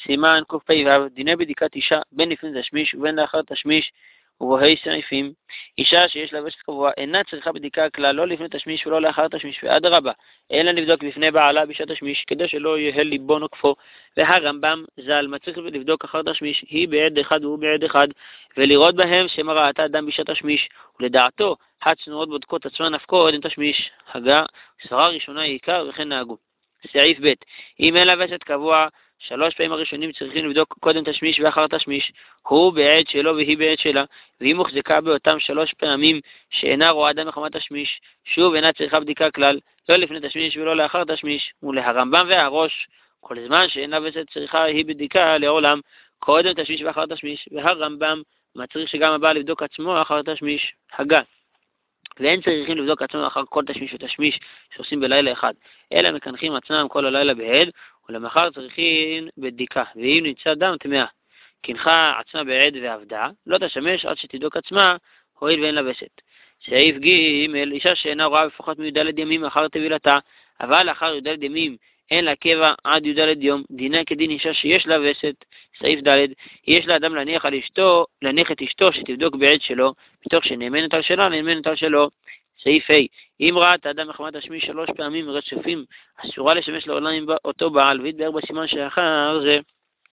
סימן קפ"ו, דיני בדיקת אישה בין לפני תשמיש ובין לאחר תשמיש, ובוהי סעיפים. אישה שיש לה וסת קבוע אינה צריכה בדיקה כלל, לא לפני תשמיש ולא לאחר תשמיש, ואדרבה, אין לה לבדוק בפני בעלה בשעת תשמיש, כדי שלא יהיה ליבו נוקפו. והרמב"ם ז"ל מצריך לבדוק אחר תשמיש, היא בעד אחד והוא בעד אחד, ולראות בהם שמא ראתה אדם בשעת תשמיש, ולדעתו הצנועות בודקות עצמן נפקו עדן תשמיש. הגה, סברה ראשונה היא עיקר וכן נהגו. סעיף ב' אם אין לה וסת קבוע, 3 פעמים הראשונים צריכים לבדוק קודם תשמיש ואחר תשמיש, הוא בעת שלו והיא בעת שלה, והיא מוחזקה באותם 3 פעמים שאינה רואה אדם מחמת תשמיש, שוב אינה צריכה בדיקה כלל, לא לפני תשמיש ולא לאחר תשמיש. ולהרמב"ם והראש, כל זמן שאינה וסת צריכה היא בדיקה לעולם, קודם תשמיש ואחר תשמיש, והרמב"ם מצריך שגם הבא לבדוק עצמו אחר תשמיש. הגה, ואין צריכים לבדוק עצמם אחר כל תשמיש ותשמיש שעושים בלילה אחד, אלא מקנחים עצמם כל הלילה בעד, ולמחר צריכים בדיקה, ואם נמצא דם טמאה, קנחה עצמה בעד ועבדה, לא תשמש עד שתבדוק עצמה, הואיל ואין לה וסת. סעיף ג' אישה שאינה רואה בפחות מי"ד ימים אחר טבילתה, אבל לאחר י"ד ימים אין לה קבע עד י"ד יום, דינה כדין אישה שיש לה וסת. סעיף ד' יש לאדם להניח את אשתו שתבדוק בעד שלו, מתוך שנאמנת על שלה, נאמנת על שלו. סעיף ה' אם ראת האדם מחמת תשמיש 3 פעמים רצופים, אסורה לשמש לעולם עם אותו בעל, והתבאר בסימן שאחר זה.